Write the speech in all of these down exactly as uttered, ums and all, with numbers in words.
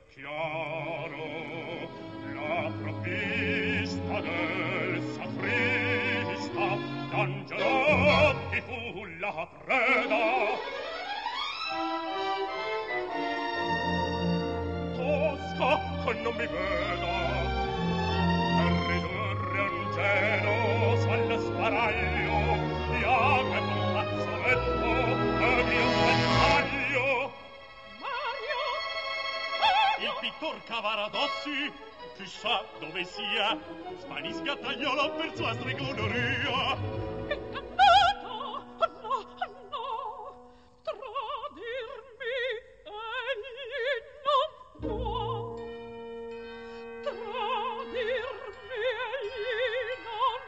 chiaro la provvista del sacrista d'Angelotti fu la preda. Tosca che non mi veda per ridurre Angelo al sparaglio iago e con fazzoletto ed io taglio. Mario! Mario! Il pittor Cavaradossi chissà dove sia spanisca tagliolo per sua stregoneria. Ingannato! Oh no, oh no! Tradirmi egli non può. Tradirmi egli non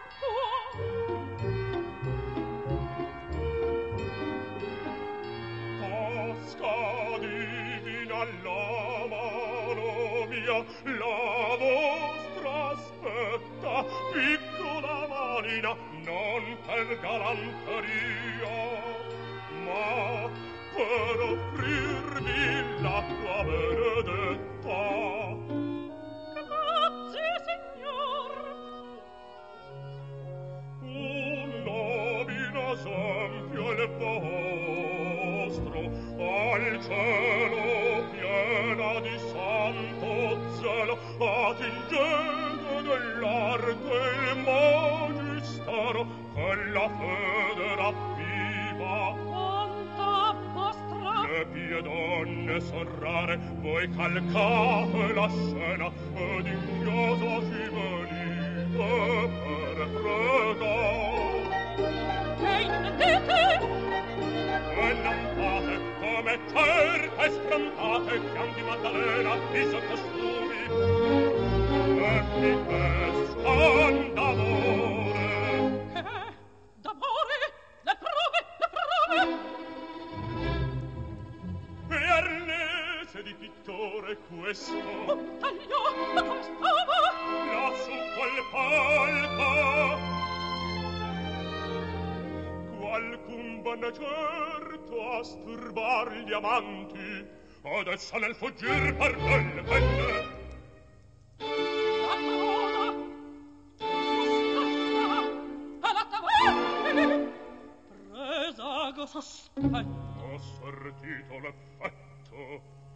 può. Tosca divina la mano mia, la vostra aspetta, piccola manina, non per galanteria, ma per offrirvi l'acqua benedetta. Grazie, signor. Un nobile esempio il vostro, al cielo piena di santo zelo, attingendo dell'arte il magistero che la fede ravviva. Quanta vostra Le pie donne sorrare, voi calcate la scena ed inchioso ci venite per pregare. che intendete? E non fate come certe sfrontate chiam Maddalena i sottostumi e mi pescan d'amore. Che? D'amore? Le prove, le prove! E arnese di pittore questo Un taglio, ma come stava? lassù qual palco qualcun vanno certo a sturbar gli amanti adesso nel fuggir per quelle penne. La parola! Giusta! A la taverna! Presago sospetto. Ho sortito l'effetto